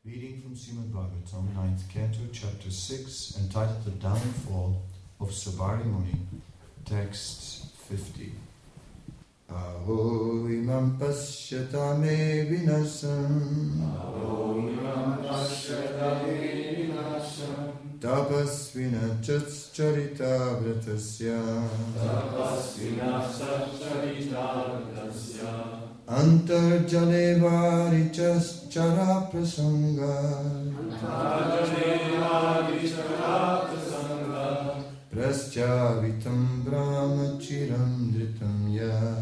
Reading from Srimad Bhagavatam, 9th Canto, Chapter 6, entitled The Downfall of Sabari Muni, Text 50. Aho imam pashyata me vinasam tapasvina charita vratasya Antarjale varichas chara prasanga Praschavitam brahmachiram dritam ya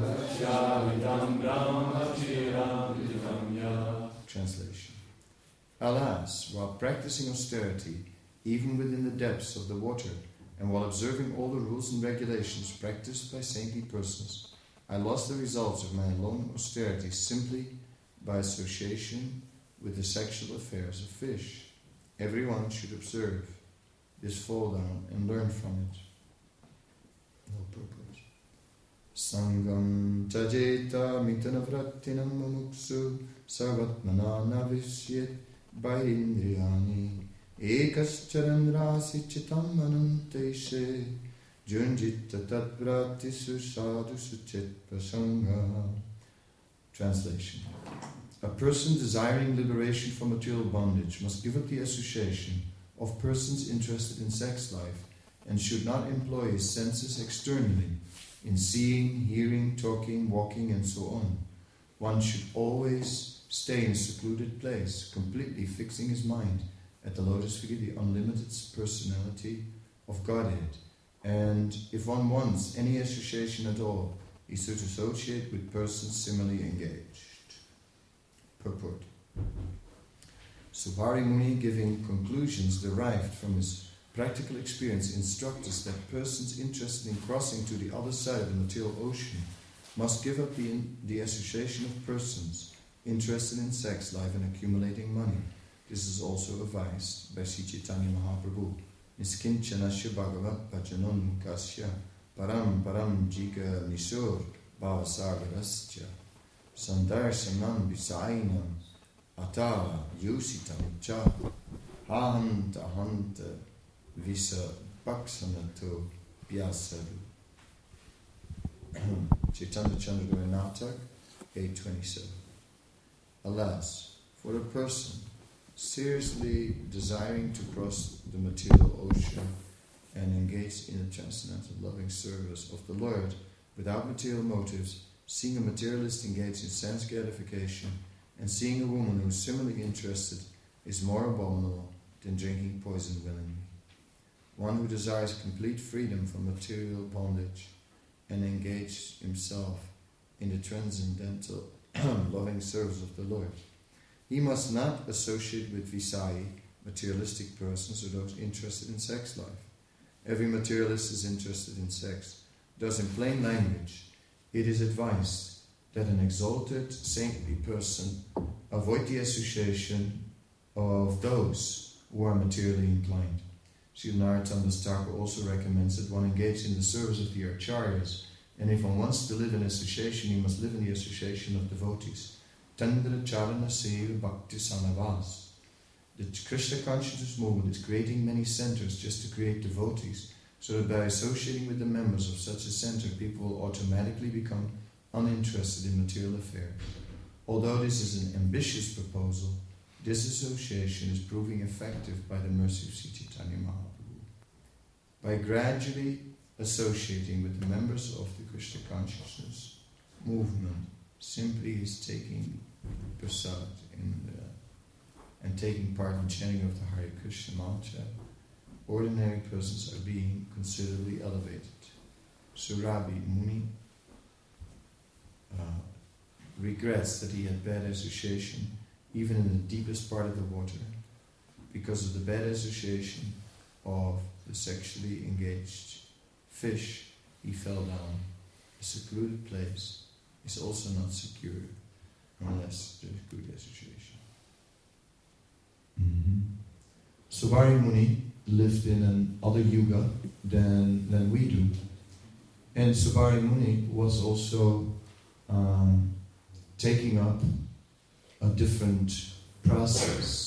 Translation. Alas, while practicing austerity, even within the depths of the water, and while observing all the rules and regulations practiced by saintly persons, I lost the results of my long austerity simply by association with the sexual affairs of fish. Everyone should observe this fall down and learn from it. No purport. Sangam tajeta mitanavrattinam mumuksu sarvatmana navisyet bairindriyani ekascharandrasi chitam ananteshe Junjita tatvrati susadu suchet prasanga. Translation. A person desiring liberation from material bondage must give up the association of persons interested in sex life and should not employ his senses externally in seeing, hearing, talking, walking, and so on. One should always stay in a secluded place, completely fixing his mind at the lotus feet of the unlimited personality of Godhead. And if one wants any association at all, he should associate with persons similarly engaged. Purport. Sabari Muni, giving conclusions derived from his practical experience, instructs us that persons interested in crossing to the other side of the material ocean must give up the association of persons interested in sex life and accumulating money. This is also advised by Sri Chaitanya Mahaprabhu. Niskinchanasya Bhagavat Bhajanon Mukasya Param Jiga Nisur Bhavasagarasya Sandarsanam Visainam Atara Yusitam Cha Hanta Visa Baksanato Vyasadu. Chaitanya Chandra Natak 827. Alas, for a person seriously desiring to cross the material ocean and engage in a transcendental loving service of the Lord without material motives, seeing a materialist engaged in sense gratification, and seeing a woman who is similarly interested is more abominable than drinking poison willingly. One who desires complete freedom from material bondage and engage himself in the transcendental loving service of the Lord, he must not associate with Visai, materialistic persons, or those interested in sex life. Every materialist is interested in sex. Thus, in plain language, it is advised that an exalted, saintly person avoid the association of those who are materially inclined. Sri Narottam Das Thakur also recommends that one engage in the service of the Acharyas, and if one wants to live in association, he must live in the association of devotees. Tandra Charana Seva Bhakti Sanavas. The Krishna consciousness movement is creating many centers just to create devotees, so that by associating with the members of such a center, people will automatically become uninterested in material affairs. Although this is an ambitious proposal, this association is proving effective by the mercy of Sri Chaitanya Mahaprabhu. By gradually associating with the members of the Krishna consciousness movement, simply is taking prasad and taking part in chanting of the Hare Krishna mantra, ordinary persons are being considerably elevated. Surabhi Muni regrets that he had bad association even in the deepest part of the water. Because of the bad association of the sexually engaged fish, he fell down. A secluded place is also not secure unless there is good association. Sabari Muni lived in an other yuga than we do, and Sabari Muni was also taking up a different process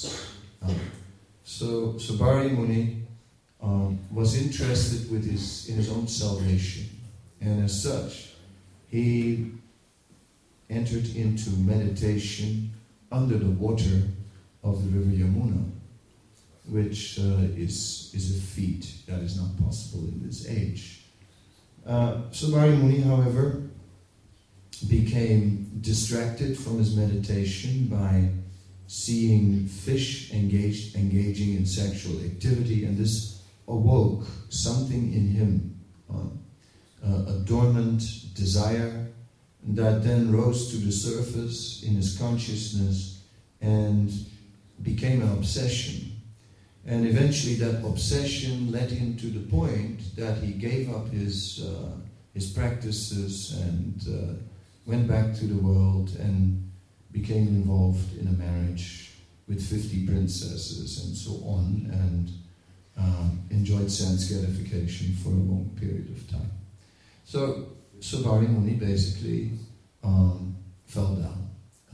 Sabari Muni was interested in his own salvation, and as such, he entered into meditation under the water of the river Yamuna, which is a feat that is not possible in this age. Sabari Muni, however, became distracted from his meditation by seeing fish engaging in sexual activity, and this awoke something in him, a dormant desire that then rose to the surface in his consciousness and became an obsession. And eventually that obsession led him to the point that he gave up his practices and went back to the world and became involved in a marriage with 50 princesses and so on, and enjoyed sense gratification for a long period of time. So Sabari Muni basically fell down.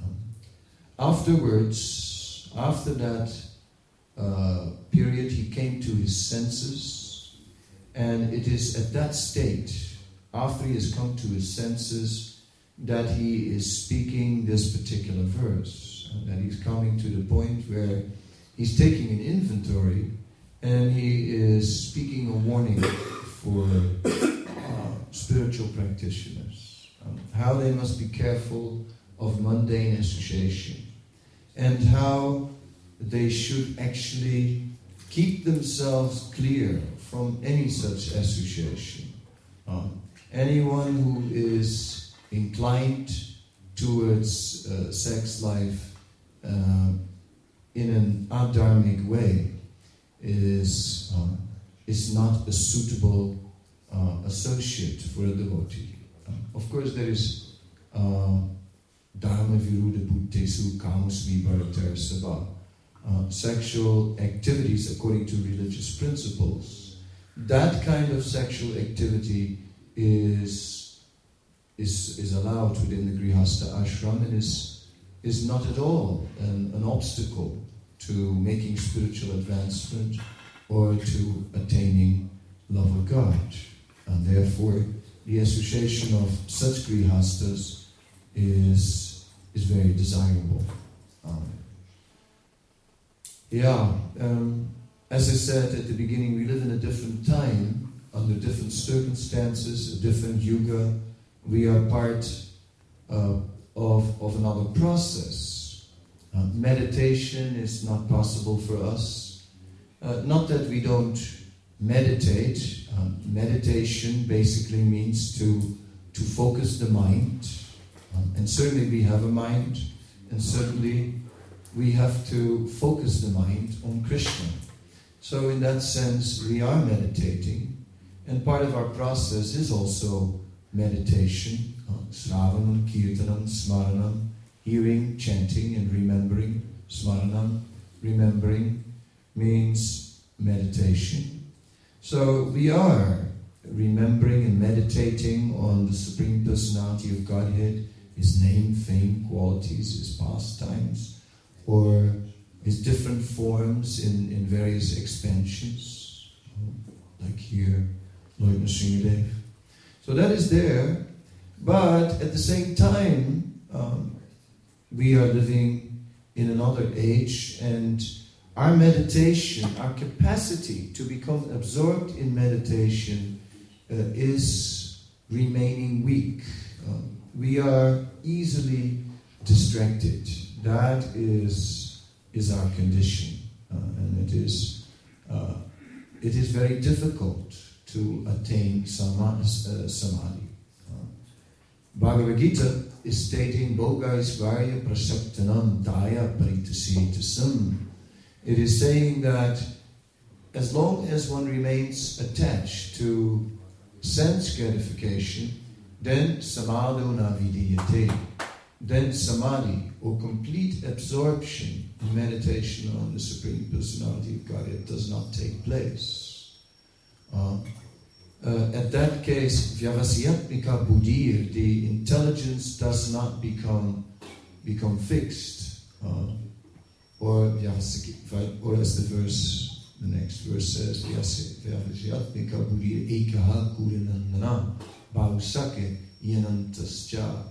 Afterwards, after that period, he came to his senses, and it is at that state, after he has come to his senses, that he is speaking this particular verse, that he's coming to the point where he's taking an inventory and he is speaking a warning for spiritual practitioners, how they must be careful of mundane association and how they should actually keep themselves clear from any such association. Anyone who is inclined towards sex life in an adharmic way is not a suitable associate for a devotee. Of course, there is dharma viruddha bhuttesu kamasmi bharatar sabha, sexual activities according to religious principles. That kind of sexual activity is allowed within the Grihastha ashram and is not at all an obstacle to making spiritual advancement or to attaining love of God. And therefore, the association of such Grihasthas is very desirable. As I said at the beginning, we live in a different time, under different circumstances, a different yuga. We are part of another process. Meditation is not possible for us. Not that we don't meditate. Meditation basically means to focus the mind. And certainly we have a mind, and certainly we have to focus the mind on Krishna. So in that sense, we are meditating, and part of our process is also meditation, Sravanam, Kirtanam, Smaranam, hearing, chanting, and remembering. Smaranam, remembering, means meditation. So we are remembering and meditating on the Supreme Personality of Godhead, His name, fame, qualities, His pastimes, or His different forms in various expansions, like here, Lord Nrsingadev. So that is there, but at the same time, we are living in another age, and our meditation, our capacity to become absorbed in meditation is remaining weak. We are easily distracted. That is our condition, and it is very difficult to attain samadhi. Bhagavad Gita is stating Bhogaisvarya prasaktanam daya paritasitasam. It is saying that as long as one remains attached to sense gratification, then samadho na vidiyate. Then samadhi, or complete absorption in meditation on the Supreme Personality of Godhead, does not take place. At that case, vyavasyatmika buddhir, the intelligence does not become fixed, or as the verse The next verse says, Vyasatmika buddhi ekaha kurinandana bhausake yanantascha.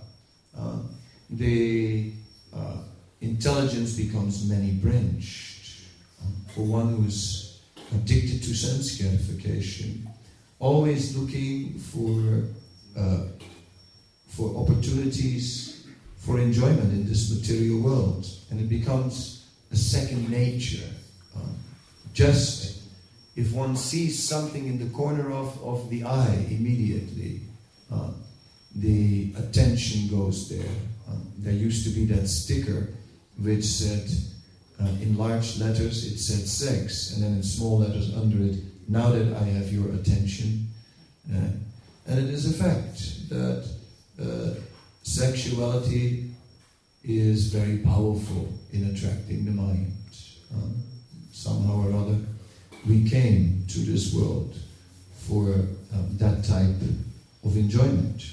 The intelligence becomes many-branched. For one who is addicted to sense gratification, always looking for opportunities for enjoyment in this material world, and it becomes a second nature. Just if one sees something in the corner of the eye, immediately the attention goes there. There used to be that sticker which said, in large letters it said sex, and then in small letters under it, now that I have your attention. And it is a fact that sexuality is very powerful in attracting the mind. Somehow or other, we came to this world for that type of enjoyment.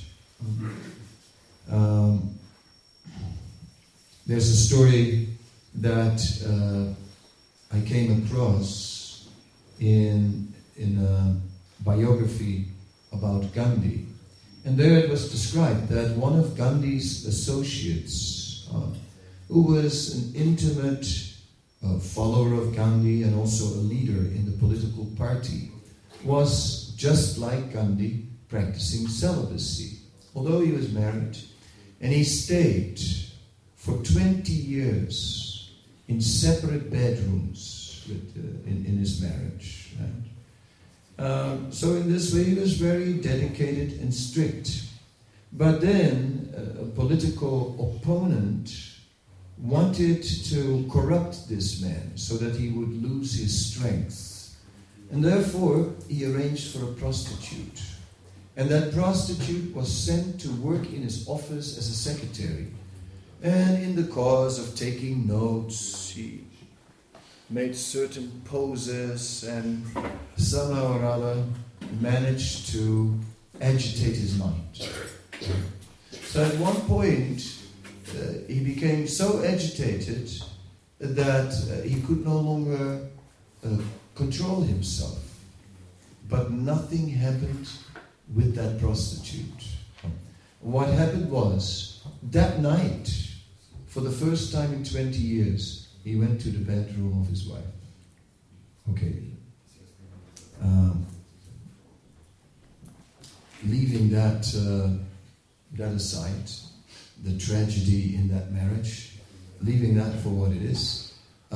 There's a story that I came across in a biography about Gandhi. And there it was described that one of Gandhi's associates, who was an intimate follower of Gandhi and also a leader in the political party, was just like Gandhi, practicing celibacy, although he was married. And he stayed for 20 years in separate bedrooms in his marriage. Right? So in this way he was very dedicated and strict. But then a political opponent wanted to corrupt this man so that he would lose his strength. And therefore he arranged for a prostitute. And that prostitute was sent to work in his office as a secretary. And in the course of taking notes, he made certain poses and somehow or other managed to agitate his mind. So at one point, he became so agitated that he could no longer control himself. But nothing happened with that prostitute. What happened was, that night, for the first time in 20 years, he went to the bedroom of his wife. Okay. Leaving that aside, the tragedy in that marriage, leaving that for what it is,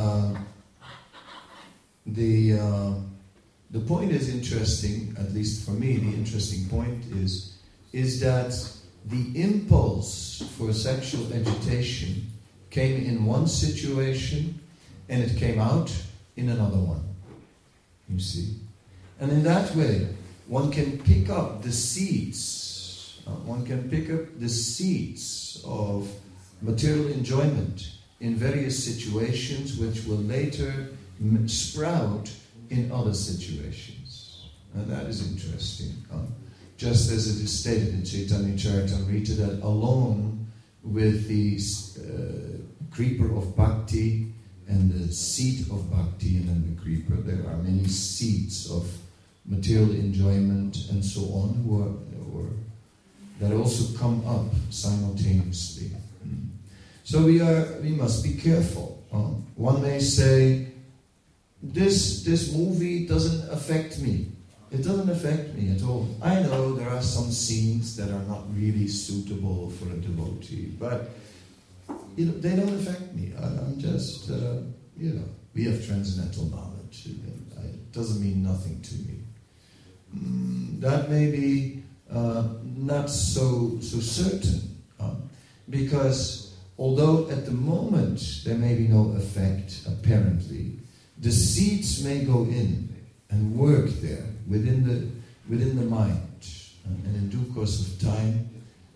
the point is interesting, at least for me, the interesting point is that the impulse for sexual agitation came in one situation and it came out in another one. You see? And in that way, one can pick up the seeds. One can pick up the seeds of material enjoyment in various situations which will later sprout in other situations. And that is interesting. Just as it is stated in Chaitanya Charitamrita that along with the creeper of bhakti and the seed of bhakti and then the creeper, there are many seeds of material enjoyment and so on that also come up simultaneously. So we must be careful. One may say, this movie doesn't affect me. It doesn't affect me at all. I know there are some scenes that are not really suitable for a devotee, but they don't affect me. I'm just, we have transcendental knowledge. It doesn't mean nothing to me. That may be not so certain, because although at the moment there may be no effect, apparently, the seeds may go in and work there within the mind, and in due course of time,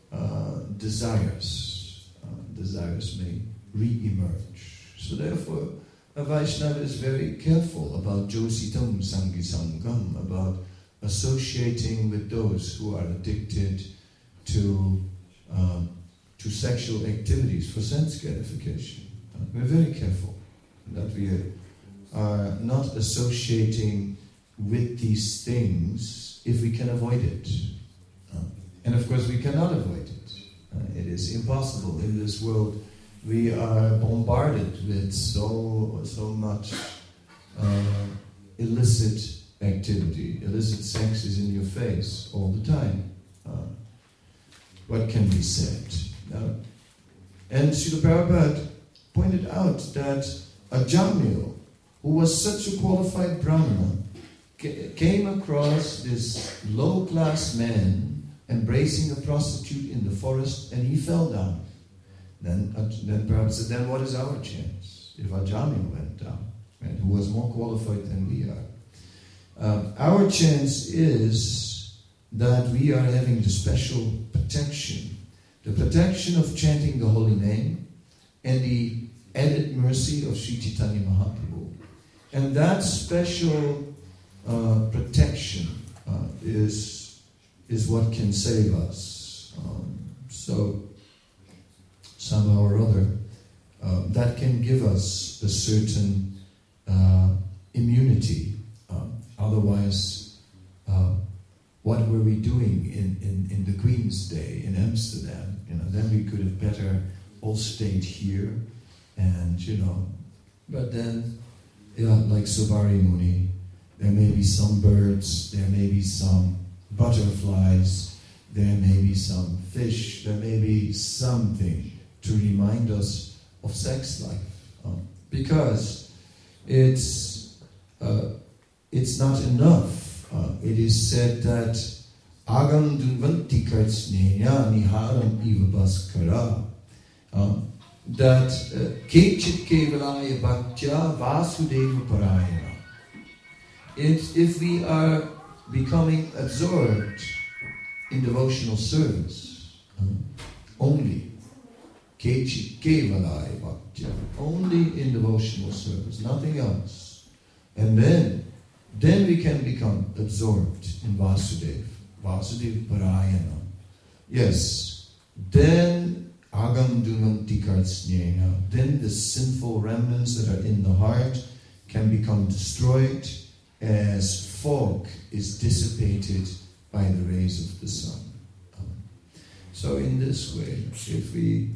desires may re-emerge. So therefore, a Vaishnava is very careful about jositam sangi sangam, about associating with those who are addicted to sexual activities for sense gratification. We're very careful that we are not associating with these things if we can avoid it. And of course we cannot avoid it. It is impossible. In this world we are bombarded with so much illicit activity. Illicit sex is in your face all the time. What can be said? And Srila Prabhupada pointed out that a Jamil, who was such a qualified Brahmana, came across this low-class man embracing a prostitute in the forest, and he fell down. Then Prabhupada said, then what is our chance if a Jamil went down, right, who was more qualified than we are? Our chance is that we are having the special protection, the protection of chanting the holy name and the added mercy of Sri Chaitanya Mahaprabhu. And that special protection is what can save us. So somehow or other, that can give us a certain immunity. Otherwise, what were we doing in the Queen's Day in Amsterdam? Then we could have better all stayed here, and but then, like Subari Muni, there may be some birds, there may be some butterflies, there may be some fish, there may be something to remind us of sex life, because it's not enough. It is said that agam dunvanti kartsnenya niharam iva baskara, that kechit kevalaya bhaktya vasudeva parayana. If we are becoming absorbed in devotional service, only kechit kevalaya bhaktya, only in devotional service, nothing else, and then we can become absorbed in Vasudeva Parayana. Yes, then agam dunanti kartsnena, then the sinful remnants that are in the heart can become destroyed as fog is dissipated by the rays of the sun. So in this way, if we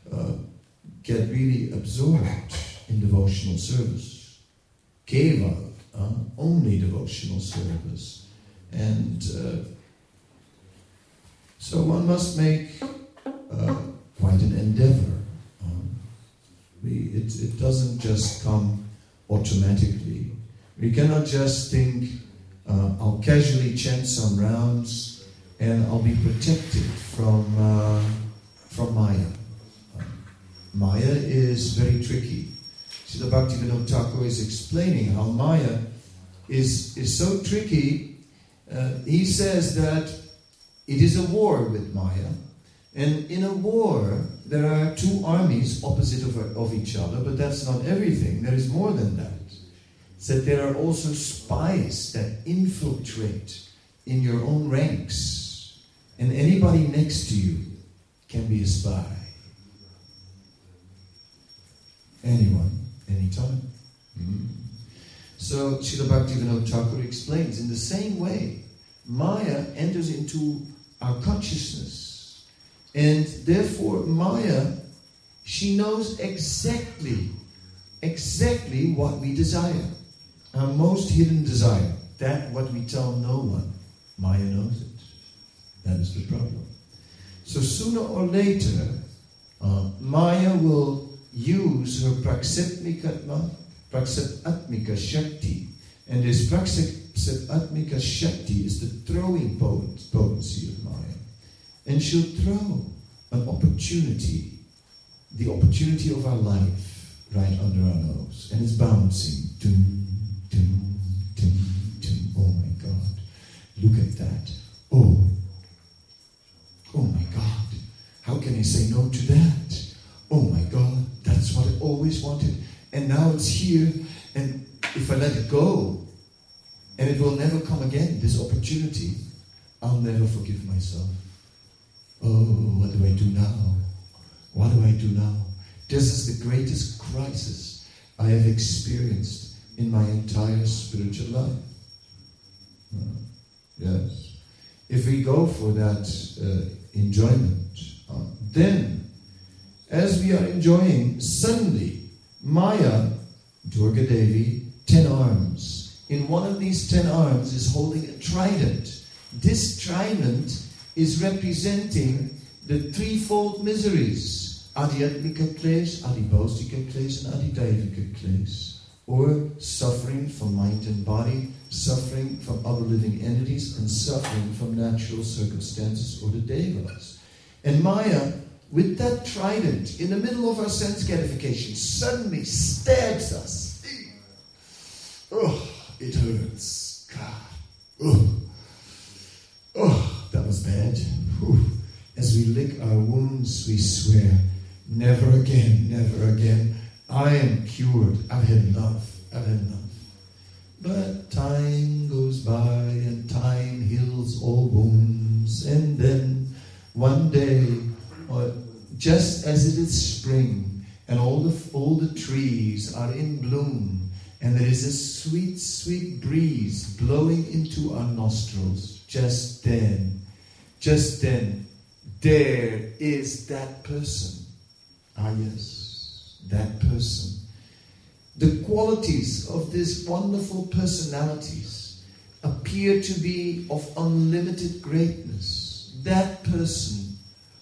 get really absorbed in devotional service, keval, only devotional service, and so one must make quite an endeavor. It doesn't just come automatically. We cannot just think, I'll casually chant some rounds and I'll be protected from Maya. Maya is very tricky. Srila Bhaktivinoda Thakur is explaining how Maya is so tricky. He says that it is a war with Maya, and in a war there are two armies opposite of each other, but that's not everything. There is more than that. It's that there are also spies that infiltrate in your own ranks, and anybody next to you can be a spy. Anyone. Anytime. So Srila Bhaktivinoda Thakur explains, in the same way, Maya enters into our consciousness, and therefore Maya, she knows exactly what we desire, our most hidden desire, that what we tell no one. Maya knows it. That is the problem. So sooner or later, Maya will use her praksatmika shakti, and this praksatmika shakti is the throwing potency of Maya, and she'll throw an opportunity, the opportunity of our life, right under our nose, and it's bouncing. Dum, dum, dum, dum. Oh my God, look at that. Oh my God, how can I say no to that? Oh my God, that's what I always wanted, and now it's here, and if I let it go, and it will never come again, this opportunity, I'll never forgive myself. Oh, what do I do now? What do I do now? This is the greatest crisis I have experienced in my entire spiritual life. Yes. If we go for that enjoyment, then as we are enjoying, suddenly Maya, Durga Devi, 10 arms. In one of these 10 arms is holding a trident. This trident is representing the threefold miseries: Adhyatmika Klesh, Adibhaustika Klesh, and Adidaivika Klesh. Or suffering from mind and body, suffering from other living entities, and suffering from natural circumstances or the devas. And Maya, with that trident, in the middle of our sense gratification, suddenly stabs us. Oh, it hurts. God. Oh, that was bad. Whew. As we lick our wounds, we swear, never again, never again. I am cured. I've had enough. But time goes by and time heals all wounds. And then one day, just as it is spring and all the trees are in bloom, and there is a sweet, sweet breeze blowing into our nostrils, just then, there is that person. Ah, yes, that person. The qualities of these wonderful personalities appear to be of unlimited greatness. That person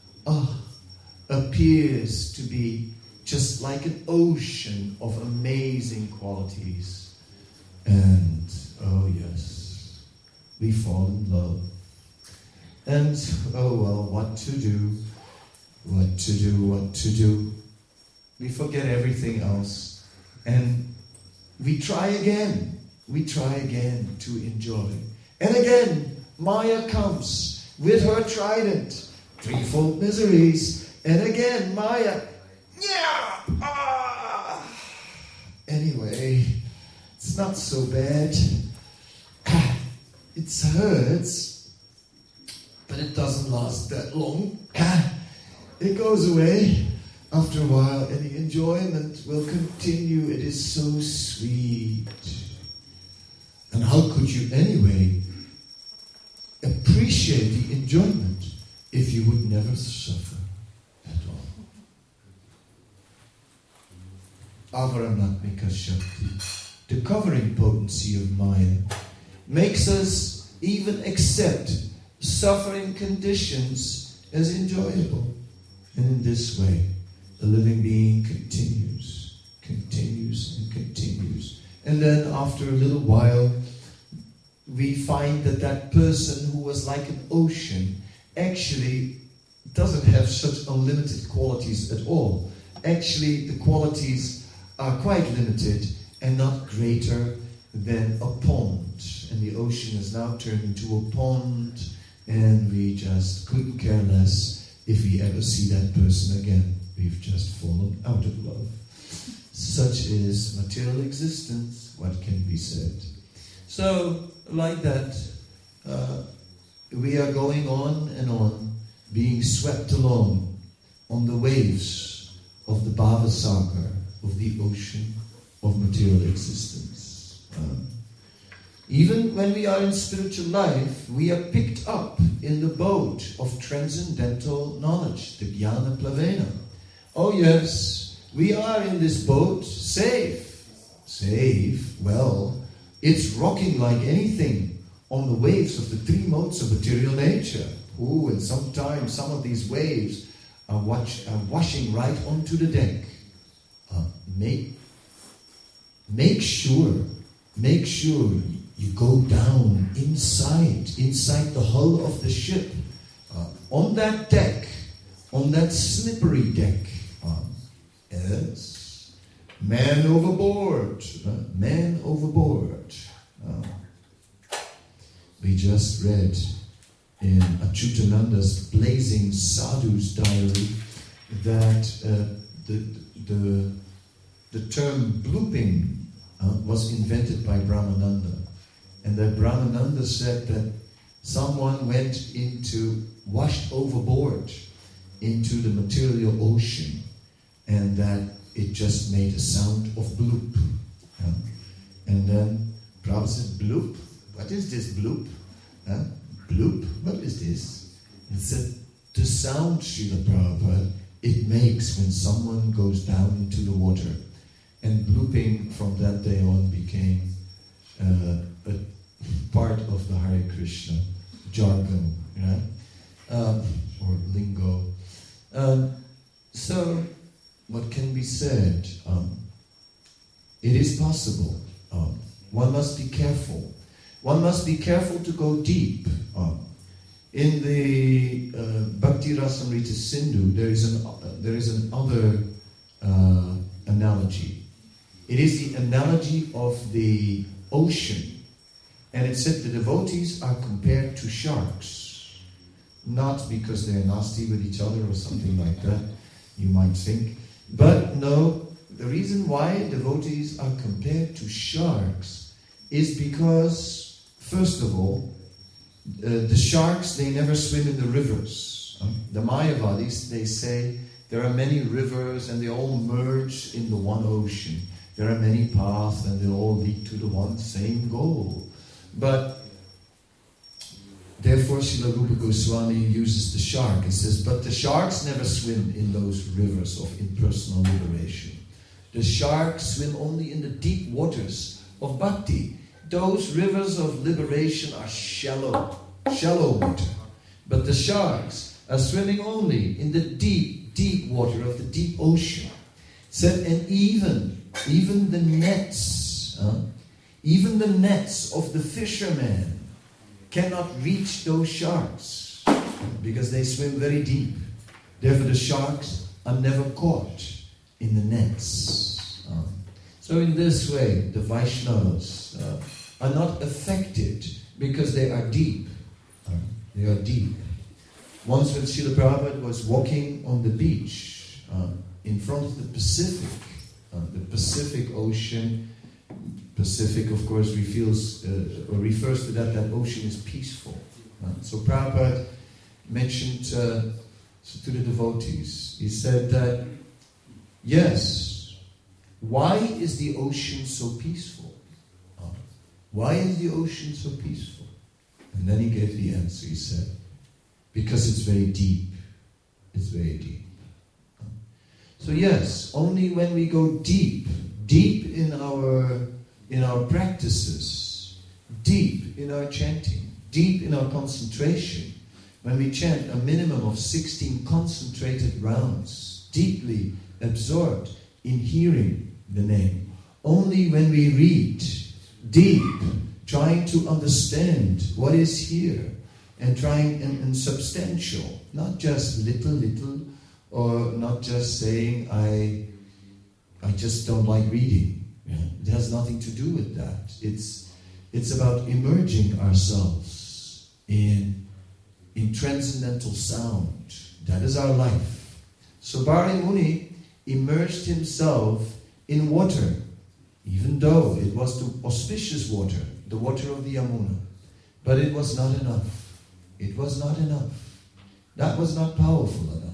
appears to be just like an ocean of amazing qualities. And, oh yes, we fall in love. And, oh well, what to do? We forget everything else. And we try again to enjoy. And again, Maya comes with her trident, threefold miseries. And again, Maya, Anyway, it's not so bad. It hurts, but it doesn't last that long. It goes away after a while, and the enjoyment will continue. It is so sweet. And how could you anyway appreciate the enjoyment if you would never suffer at all? Avaranatmika Shakti, the covering potency of Maya, makes us even accept suffering conditions as enjoyable. And in this way, the living being continues. And then after a little while, we find that person who was like an ocean actually doesn't have such unlimited qualities at all. Actually, the qualities are quite limited and not greater than a pond. And the ocean is now turned into a pond, and we just couldn't care less if we ever see that person again. We've just fallen out of love. Such is material existence. What can be said? So, like that, we are going on and on, being swept along on the waves of the Bhavasagar, of the ocean of material existence. Even when we are in spiritual life, we are picked up in the boat of transcendental knowledge, the Jnana Plavena. Oh yes, we are in this boat, safe. Safe? Well, it's rocking like anything on the waves of the three modes of material nature. Ooh, and sometimes some of these waves are washing right onto the deck. Make sure you go down inside the hull of the ship, on that deck, on that slippery deck. Yes, man overboard. We just read in Achyutananda's Blazing Sadhu's diary that the term blooping was invented by Brahmananda, and that Brahmananda said that someone washed overboard into the material ocean, and that it just made a sound of bloop. And then Prabhupada said, bloop? What is this bloop? Bloop? What is this? It said, the sound, Srila Prabhupada, it makes when someone goes down into the water. And blooping from that day on became a part of the Hare Krishna jargon, right? Or lingo. So, what can be said? It is possible. One must be careful. One must be careful to go deep. In the Bhakti Rasamrita Sindhu, there is another analogy. It is the analogy of the ocean. And it said the devotees are compared to sharks. Not because they're nasty with each other or something like that, you might think. But no, the reason why devotees are compared to sharks is because, first of all, the sharks, they never swim in the rivers. The Mayavadis, they say there are many rivers and they all merge in the one ocean. There are many paths and they all lead to the one same goal. But therefore Srila Rupa Goswami uses the shark. He says, but the sharks never swim in those rivers of impersonal liberation. The sharks swim only in the deep waters of bhakti. Those rivers of liberation are shallow water. But the sharks are swimming only in the deep water of the deep ocean. Said, and even the nets of the fishermen cannot reach those sharks because they swim very deep. Therefore the sharks are never caught in the nets. So in this way, the Vaishnavas are not affected because they are deep. They are deep. Once when Srila Prabhupada was walking on the beach in front of the Pacific Ocean. Pacific, of course, refers to that ocean is peaceful. So Prabhupada mentioned to the devotees, he said that, yes, why is the ocean so peaceful? Why is the ocean so peaceful? And then he gave the answer. He said, because it's very deep. It's very deep. So yes, only when we go deep in our practices, deep in our chanting, deep in our concentration, when we chant a minimum of 16 concentrated rounds, deeply absorbed in hearing the name, only when we read deep, trying to understand what is here, and trying and substantial, not just little, or not just saying I just don't like reading. It has nothing to do with that. It's about immersing ourselves in transcendental sound. That is our life. So Bhari Muni immersed himself in water, even though it was the auspicious water, the water of the Yamuna. But it was not enough. It was not enough. That was not powerful enough.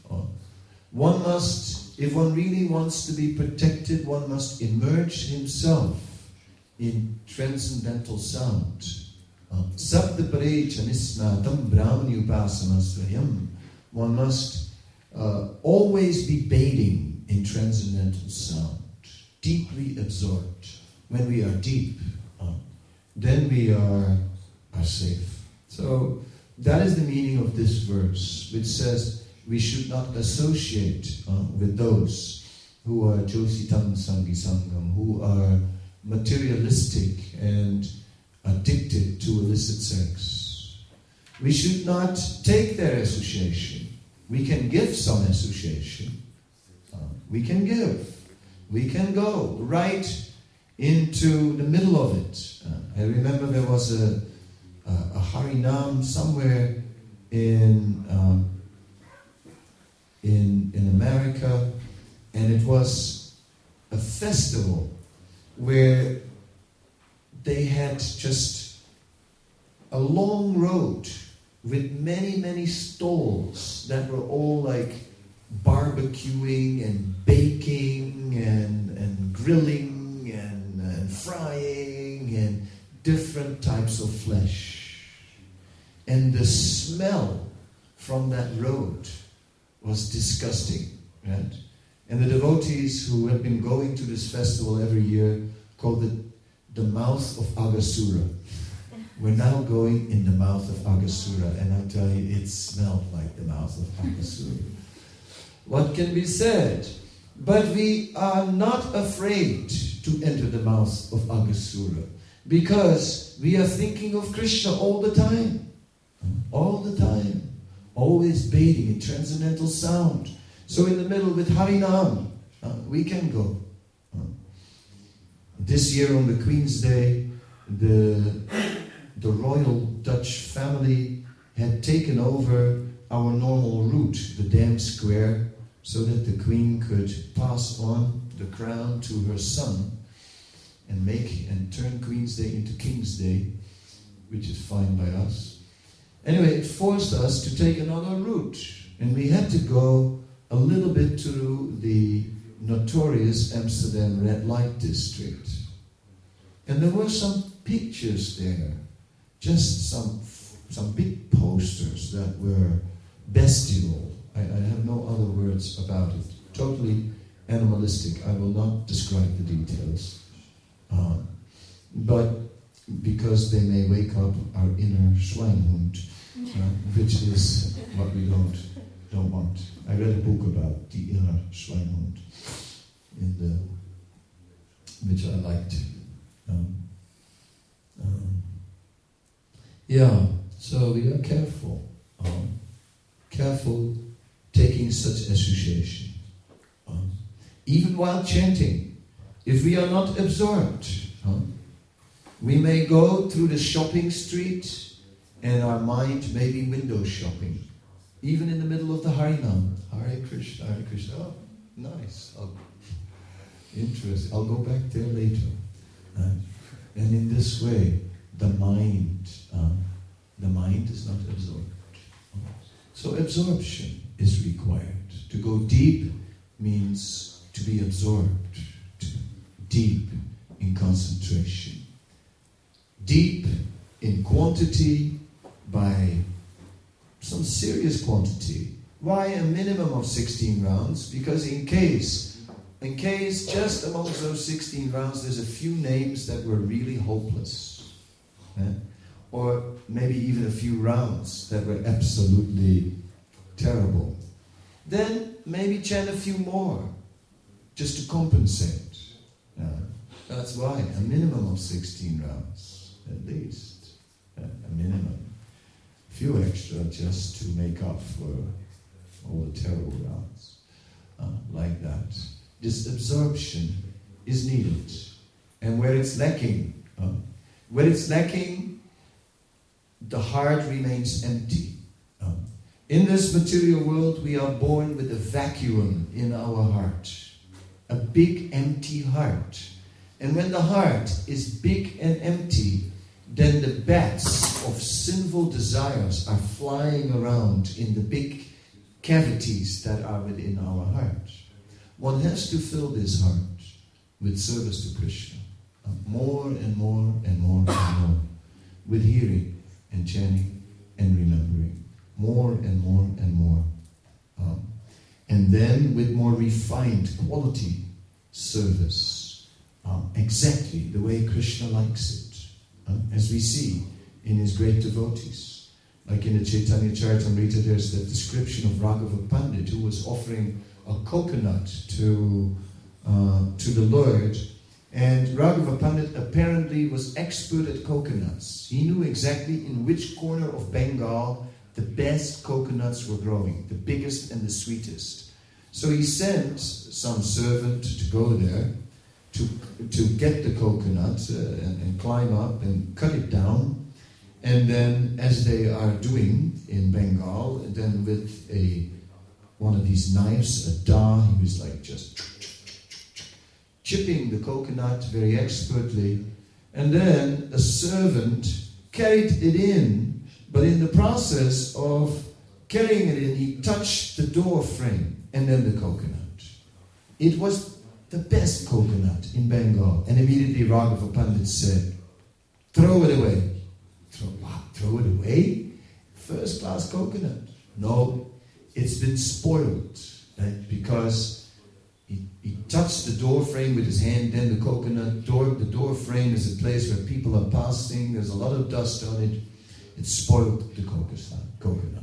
One must, if one really wants to be protected, one must immerse himself in transcendental sound. Sabdapare chanisnatam brahmani upasana swayam. One must always be bathing in transcendental sound, deeply absorbed. When we are deep, then we are safe. So that is the meaning of this verse, which says we should not associate with those who are Jositam Sangi Sangam, who are materialistic and addicted to illicit sex. We should not take their association. We can give some association. We can give. We can go right into the middle of it. I remember there was a Harinam somewhere in America, and it was a festival where they had just a long road with many stalls that were all like barbecuing and baking and grilling and frying and different types of flesh. And the smell from that road was disgusting, right? And the devotees who have been going to this festival every year called it the mouth of Aghasura. We're now going in the mouth of Aghasura, and I tell you, it smelled like the mouth of Aghasura. What can be said? But we are not afraid to enter the mouth of Aghasura, because we are thinking of Krishna all the time. All the time. Always bathing in transcendental sound. So in the middle with Harinam, we can go. This year on the Queen's Day, the royal Dutch family had taken over our normal route, the Dam Square, so that the Queen could pass on the crown to her son and turn Queen's Day into King's Day, which is fine by us. Anyway, it forced us to take another route, and we had to go a little bit through the notorious Amsterdam red light district. And there were some pictures there, just some big posters that were bestial. I have no other words about it. Totally animalistic. I will not describe the details. But because they may wake up our inner Schweinhund, which is what we don't want. I read a book about the inner Schweinhund, which I liked. So we are careful. Careful taking such association. Even while chanting, if we are not absorbed, we may go through the shopping street and our mind may be window shopping. Even in the middle of the Harinam. Hare Krishna, Hare Krishna. Oh, nice. Interesting. I'll go back there later. And in this way, the mind is not absorbed. So absorption is required. To go deep means to be absorbed, deep in concentration. Deep in quantity by some serious quantity. Why a minimum of 16 rounds? Because in case just amongst those 16 rounds there's a few names that were really hopeless. Or maybe even a few rounds that were absolutely terrible. Then maybe chant a few more, just to compensate. That's why a minimum of 16 rounds, at least. A minimum. A few extra just to make up for all the terrible rounds. Like that. This absorption is needed. And where it's lacking, the heart remains empty. In this material world, we are born with a vacuum in our heart. A big empty heart. And when the heart is big and empty, then the bats of sinful desires are flying around in the big cavities that are within our heart. One has to fill this heart with service to Krishna. More and more and more and more. With hearing and chanting and remembering. More and more and more. And then with more refined quality service. Exactly the way Krishna likes it. As we see in his great devotees. Like in the Chaitanya Charitamrita, there's the description of Raghava Pandit, who was offering a coconut to the Lord. And Raghava Pandit apparently was expert at coconuts. He knew exactly in which corner of Bengal the best coconuts were growing, the biggest and the sweetest. So he sent some servant to go there to get the coconut and climb up and cut it down. And then, as they are doing in Bengal, then with one of these knives, a da, he was like just chipping the coconut very expertly. And then a servant carried it in, but in the process of carrying it in, he touched the door frame and then the coconut. It was the best coconut in Bengal. And immediately Raghava Pandit said, throw it away. Throw it away? First class coconut. No, it's been spoiled, right? Because he touched the door frame with his hand, then the door frame is a place where people are passing, there's a lot of dust on it. It spoiled the coconut.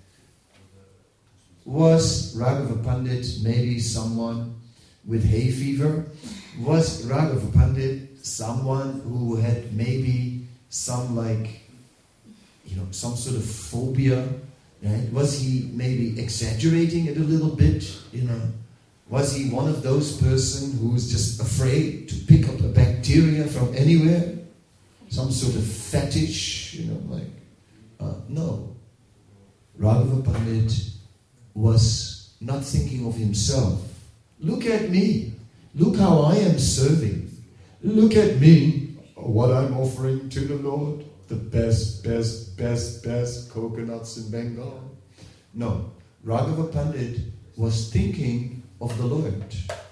Was Raghava Pandit maybe someone with hay fever? Was Raghava Pandit someone who had maybe some some sort of phobia? Right? Was he maybe exaggerating it a little bit? Was he one of those person who's just afraid to pick up a bacteria from anywhere? Some sort of fetish, no. Raghava Pandit was not thinking of himself. Look at me. Look how I am serving. Look at me. What I'm offering to the Lord. The best coconuts in Bengal. No. Raghava Pandit was thinking of the Lord.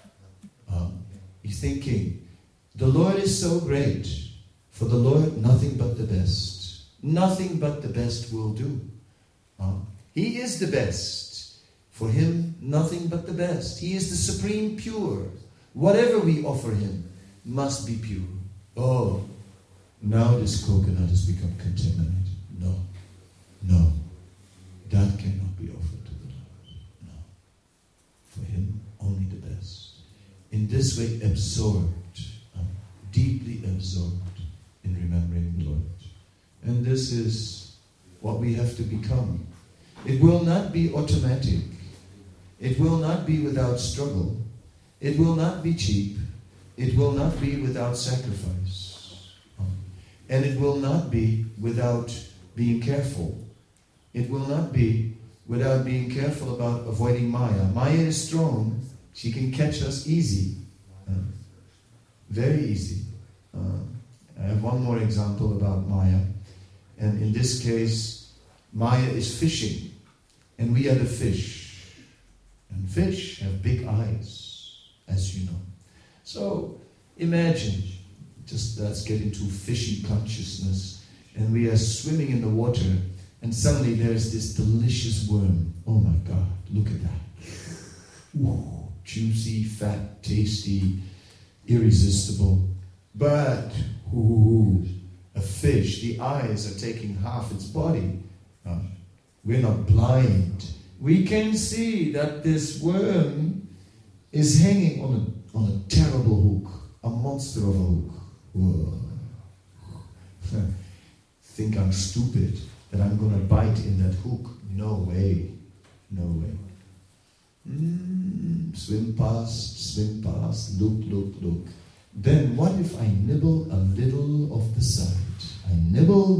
He's thinking, the Lord is so great. For the Lord, nothing but the best. Nothing but the best will do. He is the best. For him, nothing but the best. He is the supreme pure. Whatever we offer him must be pure. Oh, now this coconut has become contaminated. No. That cannot be offered to the Lord. No. For him, only the best. In this way, absorbed, deeply absorbed in remembering the Lord. And this is what we have to become. It will not be automatic. It will not be without struggle. It will not be cheap. It will not be without sacrifice. And it will not be without being careful. It will not be without being careful about avoiding Maya. Maya is strong. She can catch us easy. Very easy. I have one more example about Maya. And in this case, Maya is fishing. And we are the fish. And fish have big eyes, as you know. So imagine, just let's get into fishy consciousness. And we are swimming in the water. And suddenly there's this delicious worm. Oh my God, look at that. Ooh, juicy, fat, tasty, irresistible. But, a fish, the eyes are taking half its body. We're not blind. We can see that this worm is hanging on a terrible hook, a monster of a hook. Whoa. Think I'm stupid, that I'm going to bite in that hook. No way. Swim past, look. Then what if I nibble a little of the side? I nibble,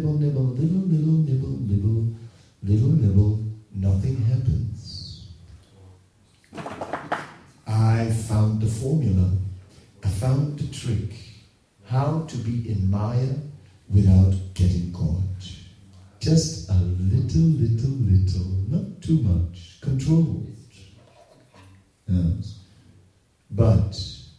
little, nothing happens. I found the formula. I found the trick. How to be in Maya without getting caught. Just a little, not too much, controlled. Yes. But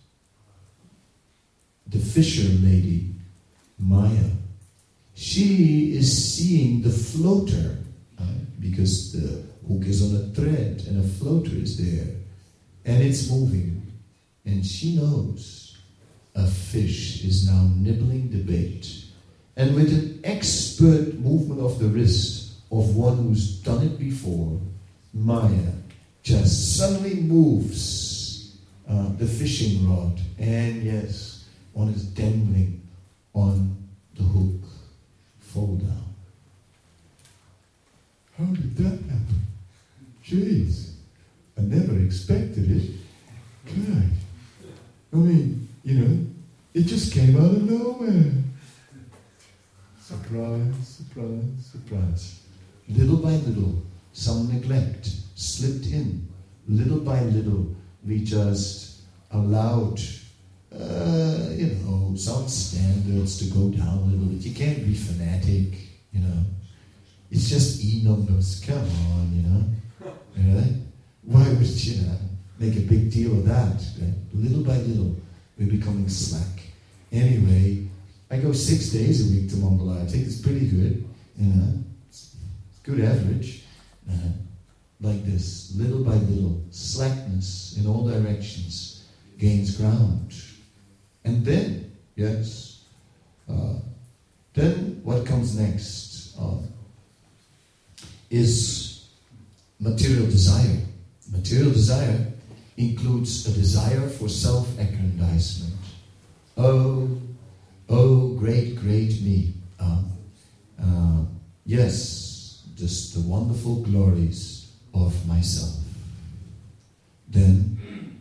the fisher lady, Maya, she is seeing the floater, because the hook is on a thread and a floater is there, and it's moving, and she knows a fish is now nibbling the bait, and with an expert movement of the wrist of one who's done it before, Maya just suddenly moves the fishing rod, and yes, one is dangling on the hook. Fall down. How did that happen? Jeez, I never expected it. God. I mean, it just came out of nowhere. Surprise. Little by little, some neglect slipped in. Little by little, we just allowed some standards to go down a little bit. You can't be fanatic, It's just E numbers. Come on, Right? Why would make a big deal of that. Right? Little by little, we're becoming slack. Anyway, I go 6 days a week to Mongala. I think it's pretty good. It's good average. Like this, little by little, slackness in all directions gains ground. And then, yes, then what comes next is material desire. Material desire includes a desire for self-aggrandizement. Oh, great, great me. Yes, just the wonderful glories of myself. Then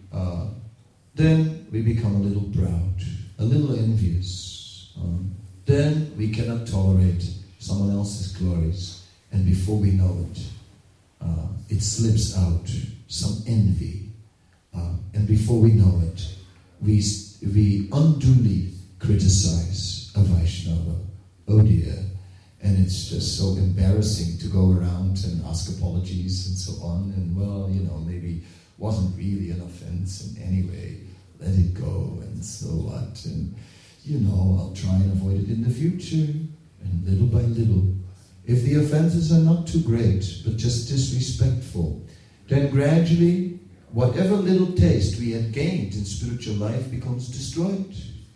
we become a little proud, a little envious. Then we cannot tolerate someone else's glories, and before we know it, it slips out, some envy, and before we know it, we unduly criticize a Vaishnava. Oh dear. And it's just so embarrassing to go around and ask apologies and so on. And well, maybe wasn't really an offense. And anyway, let it go. And so what? And I'll try and avoid it in the future. And little by little, if the offenses are not too great, but just disrespectful, then gradually, whatever little taste we had gained in spiritual life becomes destroyed.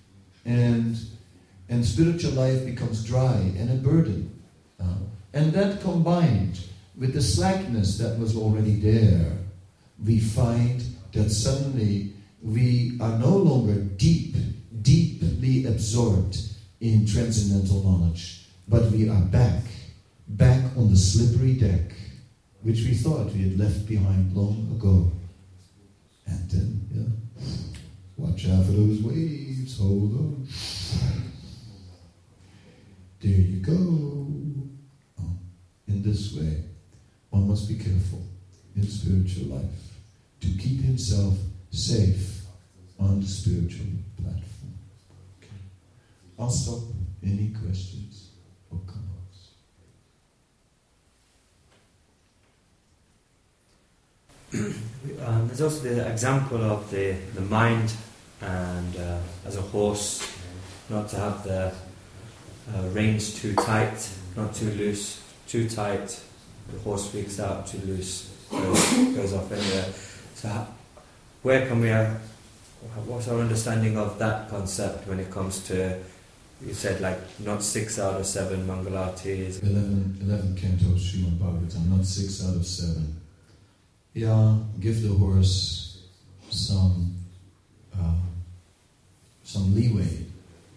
And spiritual life becomes dry and a burden. And that combined with the slackness that was already there, we find that suddenly we are no longer deeply absorbed in transcendental knowledge, but we are back on the slippery deck, which we thought we had left behind long ago. And then, watch out for those waves, hold on. There you go. In this way, one must be careful in spiritual life to keep himself safe on the spiritual platform. Okay. I'll stop. Any questions or comments? There's also the example of the mind and as a horse, not to have the reins too tight, not too loose. Too tight, the horse freaks out. Too loose, goes off anywhere. So, where can we? What's our understanding of that concept when it comes to? You said not 6 out of 7 Mangalatis. 11 cantos Srimad Bhagavatam, not 6 out of 7. Yeah, give the horse some leeway.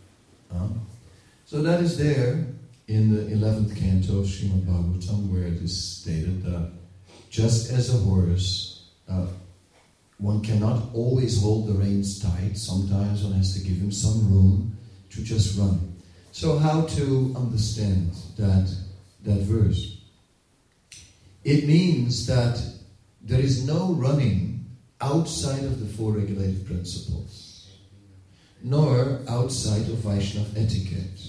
So that is there in the 11th canto of Srimad Bhagavatam, where it is stated that just as a horse, one cannot always hold the reins tight. Sometimes one has to give him some room to just run. So how to understand that verse? It means that there is no running outside of the 4 regulative principles, nor outside of Vaishnava etiquette.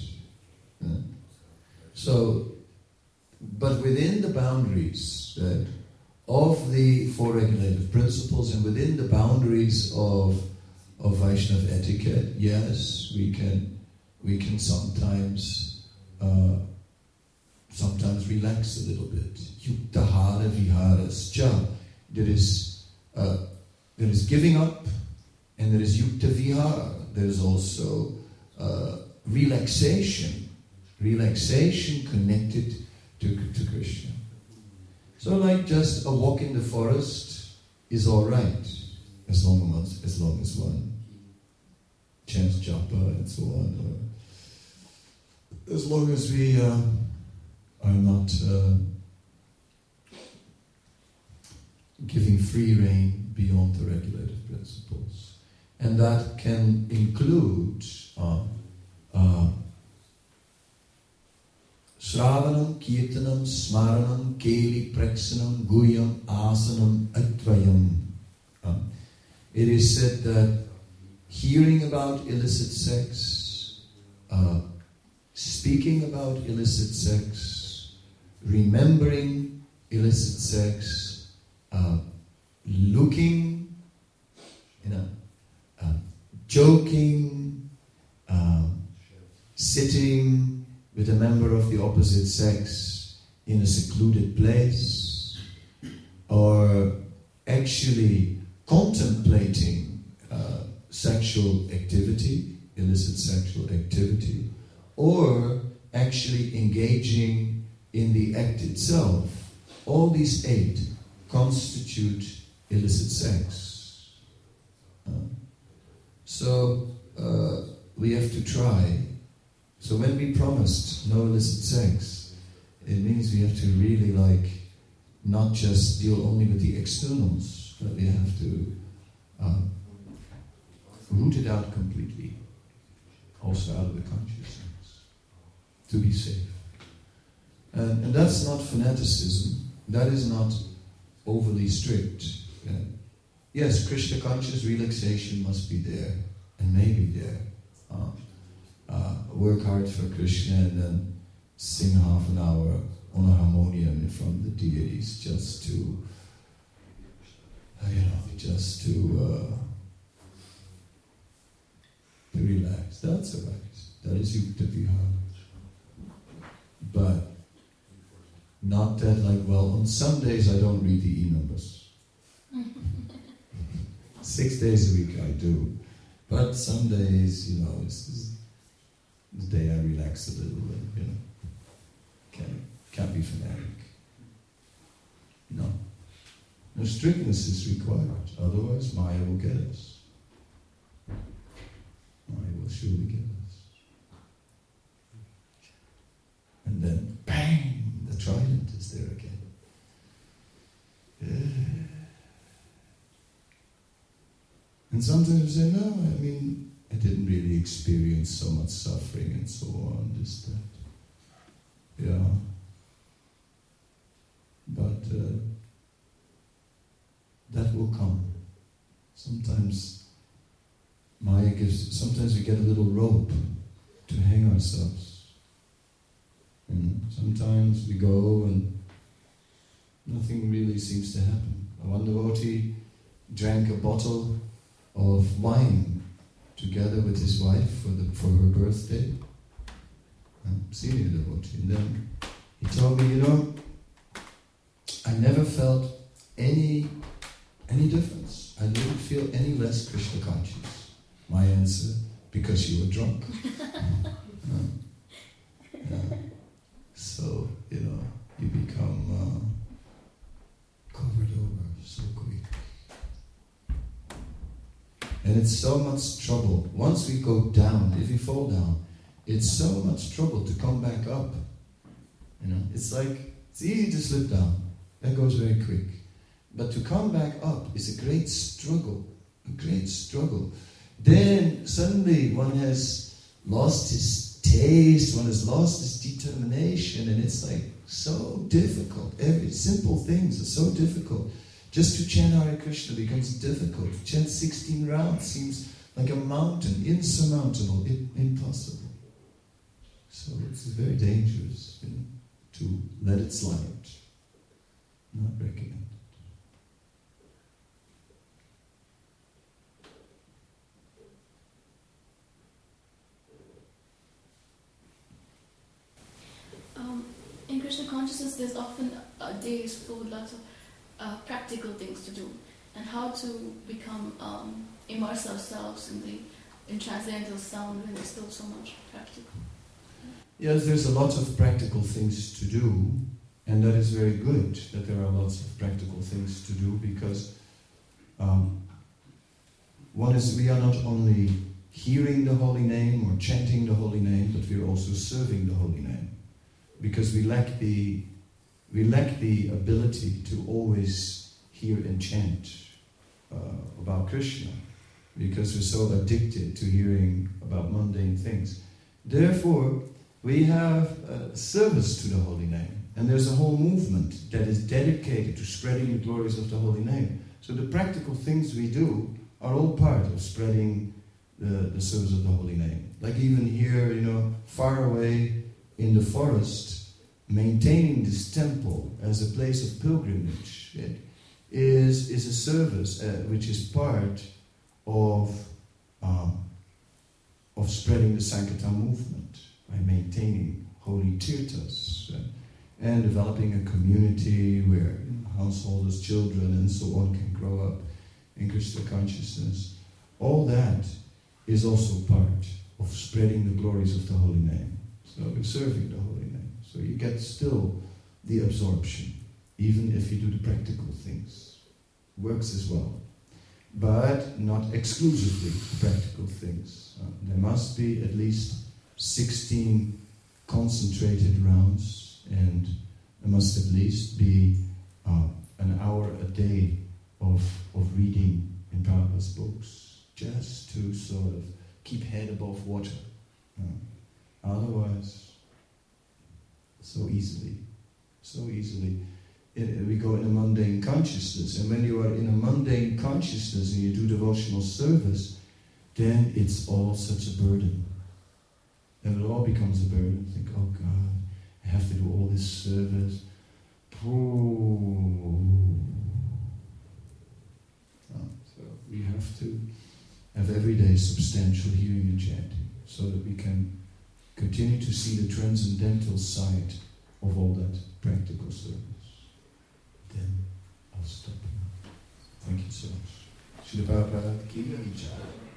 But within the boundaries of the 4 regulative principles and within the boundaries of Vaishnava etiquette, yes, we can sometimes relax a little bit. Yuktahara viharascha. There is giving up, and there is yukta vihara. There is also relaxation connected to Krishna. So just a walk in the forest is all right, as long as one chants japa and so on, or as long as we are not giving free rein beyond the regulative principles. And that can include Shravanam, Kirtanam, Smaranam, Keli, Praksanam, Guyam, Asanam, Advayam. It is said that hearing about illicit sex, speaking about illicit sex, remembering illicit sex, looking joking, sitting with a member of the opposite sex in a secluded place, or actually contemplating sexual activity, illicit sexual activity, or actually engaging in the act itself. All these 8 constitute illicit sex. So we have to try. So when we promised no illicit sex, it means we have to really not just deal only with the externals, but we have to root it out completely, also out of the consciousness, to be safe. And that's not fanaticism. That is not overly strict. Yes, Krishna conscious relaxation must be there, and may be there. Work hard for Krishna and then sing half an hour on a harmonium in front of the deities just to relax. That's all right. That is Yukta Vihara. But not that on some days I don't read the e-numbers. 6 days a week I do. But some days, it's the day I relax a little and, can't be fanatic. No. No strictness is required. Otherwise, Maya will get us. Maya will surely get us. And then, bang, the trident is there again. And sometimes we say, no, I didn't really experience so much suffering and so on, this, that. Yeah. But that will come. Sometimes Maya sometimes we get a little rope to hang ourselves. Sometimes we go and nothing really seems to happen. One devotee drank a bottle of wine together with his wife for her birthday. Senior devotee. And then he told me, I never felt any difference. I didn't feel any less Krishna conscious. My answer, because you were drunk. So, you become covered over so quick. And it's so much trouble. Once we go down, if we fall down, it's so much trouble to come back up. It's easy to slip down. That goes very quick. But to come back up is a great struggle. Then suddenly one has lost his taste, one has lost his determination, and it's so difficult. Every simple things are so difficult. Just to chant Hare Krishna becomes difficult. To chant 16 rounds seems like a mountain, insurmountable, impossible. So it's very dangerous, to let it slide. Not recommended. In Krishna consciousness, there's often days full of lots of practical things to do, and how to become immerse ourselves in transcendental sound when there's still so much practical. Yes, there's a lot of practical things to do, and that is very good that there are lots of practical things to do, because one is we are not only hearing the holy name or chanting the holy name, but we are also serving the holy name, because we lack the ability to always hear and chant about Krishna, because we're so addicted to hearing about mundane things. Therefore, we have service to the holy name, and there's a whole movement that is dedicated to spreading the glories of the holy name. So the practical things we do are all part of spreading the service of the holy name. Like even here, far away in the forest, maintaining this temple as a place of pilgrimage is a service which is part of spreading the Sankirtan movement by maintaining holy tirthas and developing a community where householders, children, and so on can grow up in Krishna consciousness. All that is also part of spreading the glories of the holy name. So it's serving the holy name. So you get still the absorption, even if you do the practical things. Works as well. But not exclusively practical things. There must be at least 16 concentrated rounds, and there must at least be an hour a day of reading in Prabhupada's books, just to sort of keep head above water. Otherwise, so easily, we go in a mundane consciousness, and when you are in a mundane consciousness and you do devotional service, then it's all such a burden. And it all becomes a burden. You think, oh God, I have to do all this service. So we have to have every day substantial hearing and chanting, so that we can continue to see the transcendental side of all that practical service. Then I'll stop. Thank you so much. Srila Prabhupada ki jai.